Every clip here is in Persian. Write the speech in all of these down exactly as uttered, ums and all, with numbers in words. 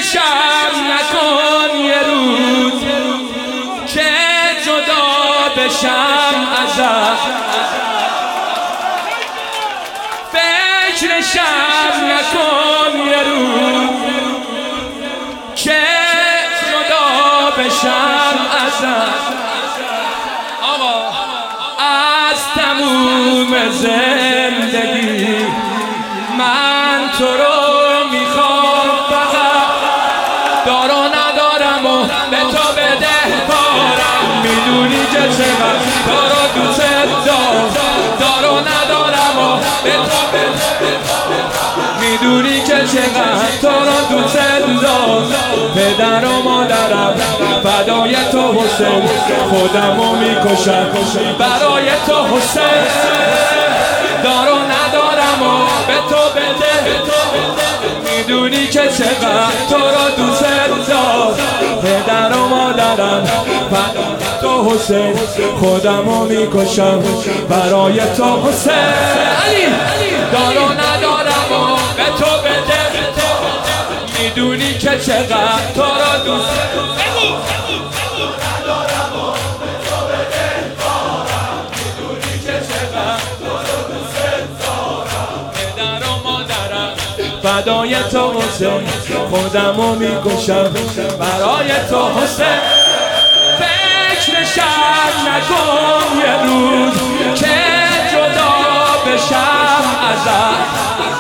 فکرشم نکن یه روز که جدا بشم ازت، فکرشم نکن یه روز که جدا بشم ازت. آقا از تموم زندگی من تو رو میخوام، فقط دار و ندارم و به تو بده کارم. میدونی که چقدر تو رو دوست دارم، دار و ندارم و به تو بده. میدونی که چقدر تو رو دوست دارم، پدر و مادرم فدای تو حسین، خودمو میکشم برای تو حسین. دار و ندارم و به تو بده. میدونی که چقدر تو رو دوست دارم، پدر و مادرم فدای تو حسین، خودمو میکشم برای تو حسین. دار و ندارم و به تو بده. میدونی که چقدر تو رو دوست دارم، ندارم و به تو بده کارم. میدونی که چقدر تو رو دوست دارم، پدر و مادرم فدای تو حسین، خودمو میکشم برای تو حسین. فکرشم نکن یه روز که جدا بشم ازت،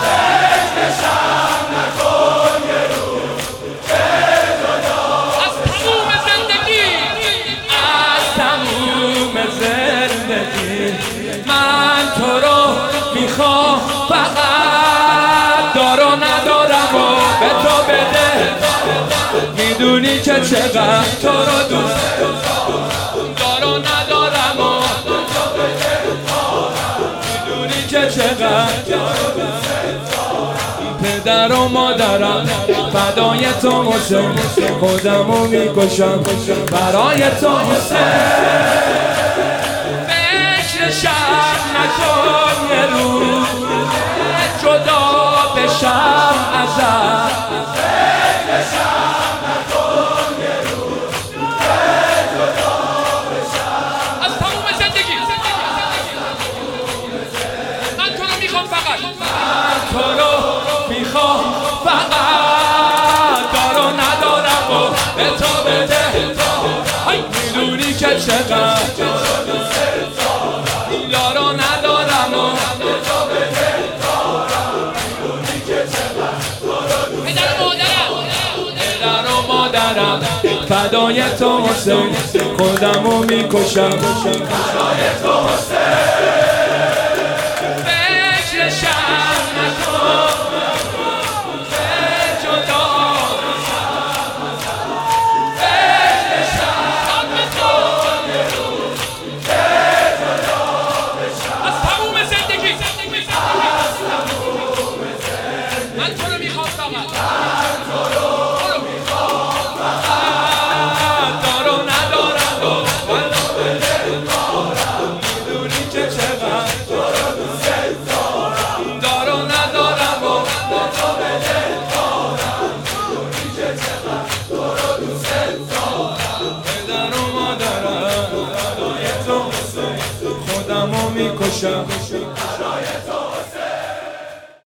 من تو رو میخوام، فقط دار و ندارم و به تو بده. میدونی که چقدر تو رو دوست دارم، دار و ندارم و به تو بده. میدونی که چقدر تو رو دوست دارم، پدر و مادرم فدای تو حسین، خودمو میکشم برای تو حسین. فکرشم نکن یه روز جدا بشم ازت، فکرشم نکن یه روز جدا بشم از تموم زندگی. من تو رو میخوام، فقط من تو رو میخوام، فقط دار و ندارم و به تو بده. میدونی که چقدر دار و ندارم و به تو بده کارم. میدونی که چقدر تو رو دوست دارم، پدر و مادرم فدای تو حسین، خودمو میکشم برای تو حسین. فکرشم نکن خودمو میکشم